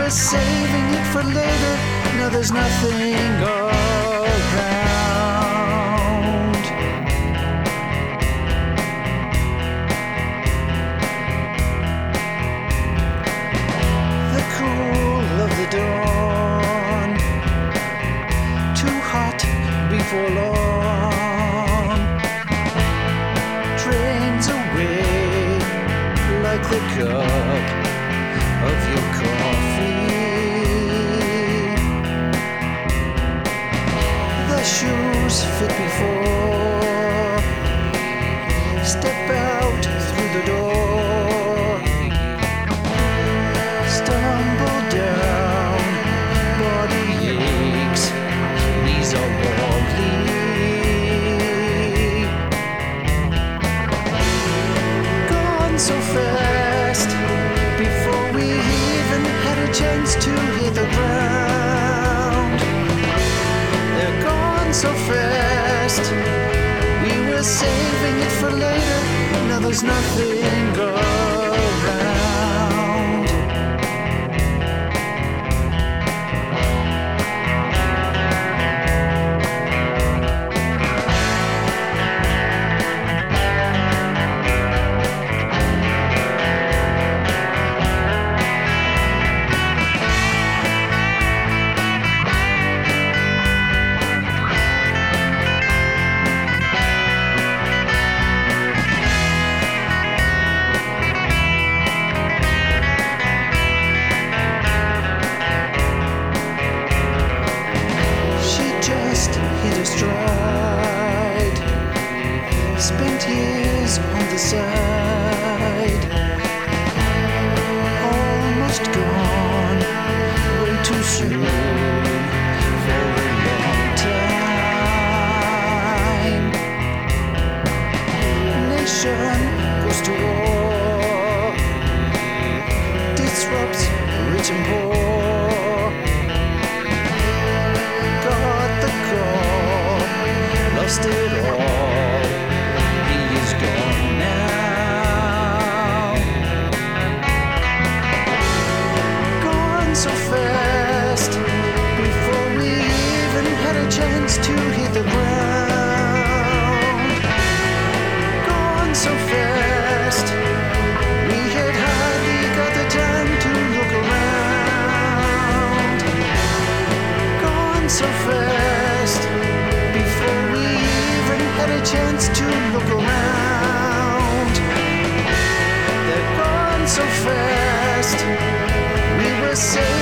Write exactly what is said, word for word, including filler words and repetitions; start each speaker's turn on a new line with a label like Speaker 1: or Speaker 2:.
Speaker 1: were saving it for later. Now there's nothing around. The cool of the dawn, too hot before long, drains away like the cup of your coffee. The shoes fit before, step out through the door, stumble down, body aches, knees are wobbly. Gone so fast, before we even had a chance to hit the ground. They're gone so fast, we were saving it for later. Now there's nothing around. Hit a stride, spent years on the side, almost gone, way too soon for a long time. Nation goes to war, disrupts rich and poor. Lost it all, he is gone now. Gone so fast, before we even had a chance to hit the ground. Gone so fast, we had hardly got the time to look around. Gone so fast, before we even had a chance to look around. They're gone so fast, we were saved.